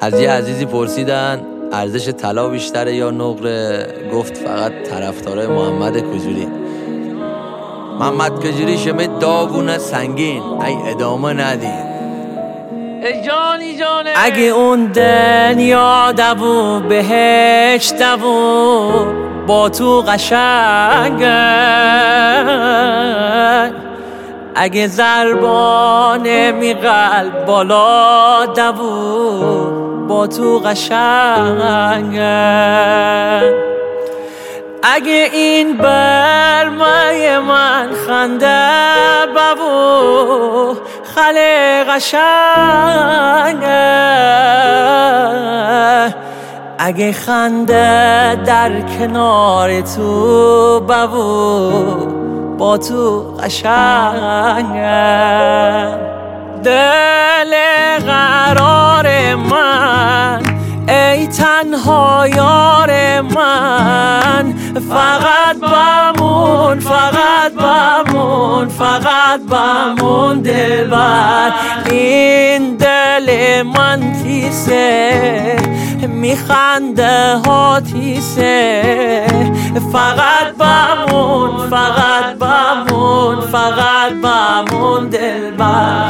از یه عزیزی پرسیدن ارزش طلا بیشتره یا نقره؟ گفت فقط طرفدارای محمد کجوری. محمد کجوری شمه داغونه سنگین، ای ادامه ندید. جانی جانه اگه اون دنیا دبو بهشت دبو با تو قشنگه، اگه ضربانه می قلب بالا دبو با تو قشنگه، اگه این برمای من خنده ببو خله قشنگه، اگه خنده در کنار تو ببو با تو قشنگه، دل قرار من ای تنها یار من، فقط بمون فقط بمون فقط بمون دلبر، این دل من تیسه میخنده ها تیسه، فقط بمون فقط بمون فقط بمون دلبر،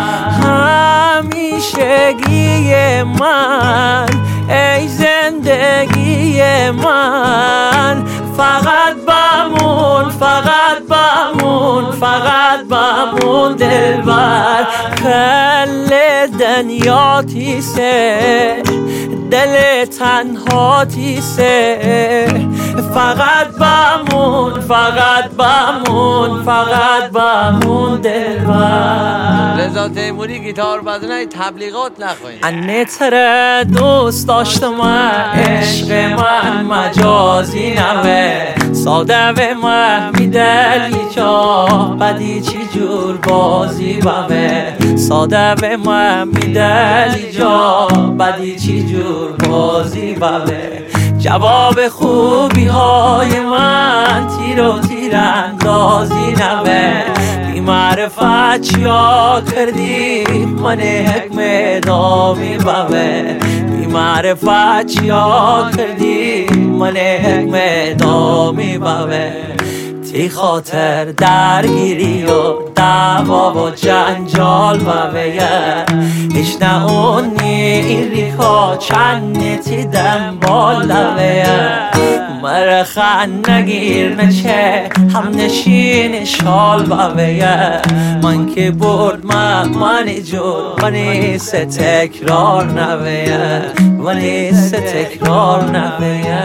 همیشگی من ای زندگی من، فقط بمون فقط بمون فقط بمون دلبر، کل دنیا تیسه دل تنها تیسه، فقط بمون فقط بمون فقط بمون دلبر. رضا تیموری گیتار بزنه تبلیغات نخواهید. انه تره دوست داشتم عشق من مجازی نوه، ساده به من میدلی جا بدی چی جور بازی بوه، ساده به من میدلی جا بدی چی جور بازی بوه، جواب خوبی های من تیر و تیر اندازی نوه، بی معرفت چیا کردی من حکم دامی بوه، بی معرفت چیا کردی من حکم دامی بوه، تی خاطر درگیری و دعوا و جنجال بوه، هیچ نه اونی این ریکا چند تی دنبال بوه، مرخن نگیر نچه هم نشین شال بوه، من که برد من جور منی سه تکرار نوه، منی سه تکرار نوه،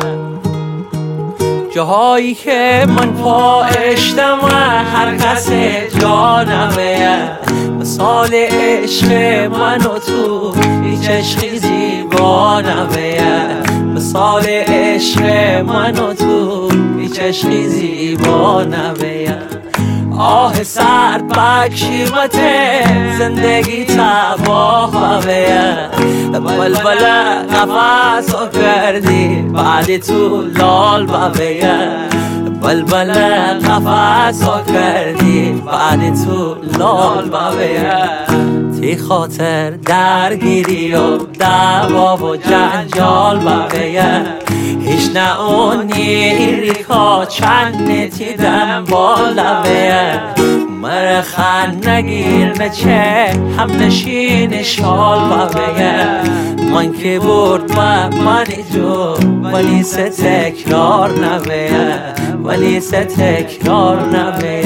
جاهایی که من پا اشتم هر کس جا نوه، مثال عشق من و تو هیچ عشقی زیبا نوه، مثال عشق من و تو هیچ عشقی زیبا نوه، آه سرد بکشیمت زندگی تباه بوه، بلبل نفس ها کردی بعد تو لال بوه، بلبل نفس ها کردی بعد تو لال بوه، تی خاطر درگیری و دعوا و جنجال بوه، هیچ نه اونی ریکا چند تی دنبال بوه، مرخن نگیر نچه هم نشین شال بوه، من که برد من جو ولی سه تکرار نوه، ولی سه تکرار نوه،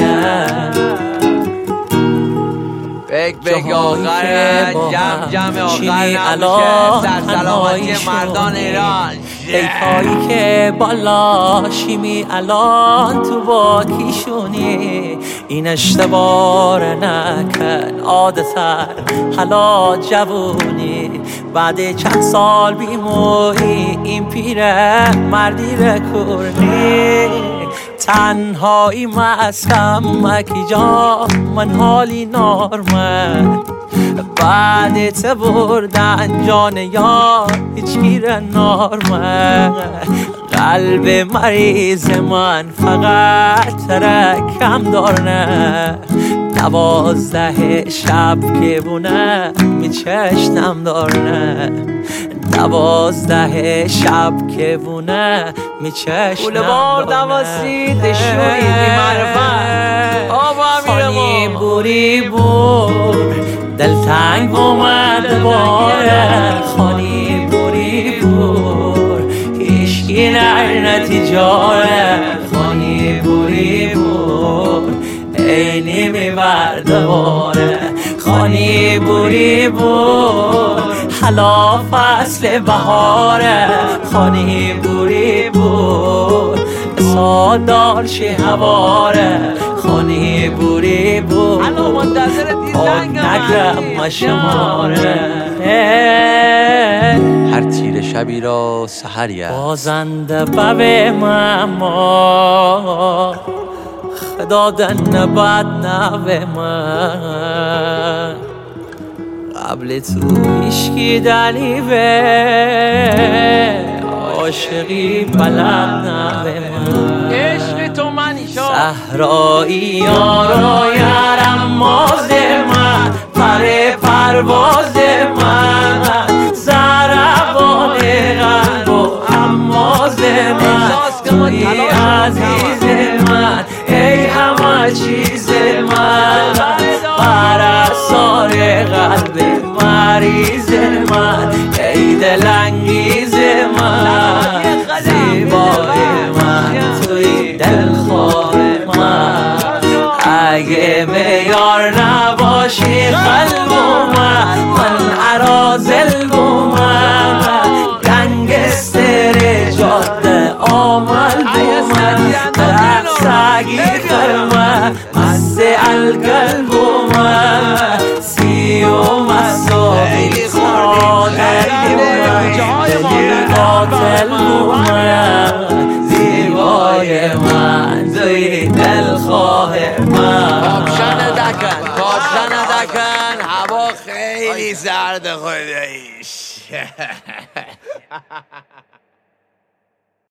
بگ آخر جمع آخر نمیشه سرسلامتی مردان ایران، ایکایی که بالا شیمی الان تو با کیشونی، این اشتبار نکن عادتر حالا جوونی، بعد چند سال بیموری این پیره مردی رکورنی، تنهایی مسکم مکی جا من حالی نارمن، بعد ته بردن جان یار هیچ گیر نارمن، قلب مریض من فقط ترکم دارنه، 12 شب که بونه می چشنم دارنه، 12 شب که بونه میچشنم بولوار دوازید شوی بی معرفت آبا امیر خانی بوری بور دلتنگ اومد باره خانی بوری بور هیشگی نتیجاره خانی بوری بور اینی میبرده باره خانی بوری بور حالا فصل بهاره خانی بوری بور سادار شه هواره خانی بوری بور الان منتظر دیدنگم نگرم مشماره هر تیر شبی را سحری است بازنده ببه مما خدادن نباد نبه من قبل تو هیشکی دلیبه عاشقی بلد نبه من عشق تو منی شا صحرایی یارا یارم ماز من پرواز من زربان قلب و اماز من توی عزیز من ای همه چیز من پرستار قلب مریض من ای دلانگیز من زیبای من توی دلخواه من اگه میار نباشی قلب من عرازل بومن گنگستر جاده آمل بومن رقصگی خرمن مست القلب بومن سی و مساقی خانه بومن قاتل بومن زیبای من توی دلخواه من کاپشن دکن هوا خیلی سرد خداییش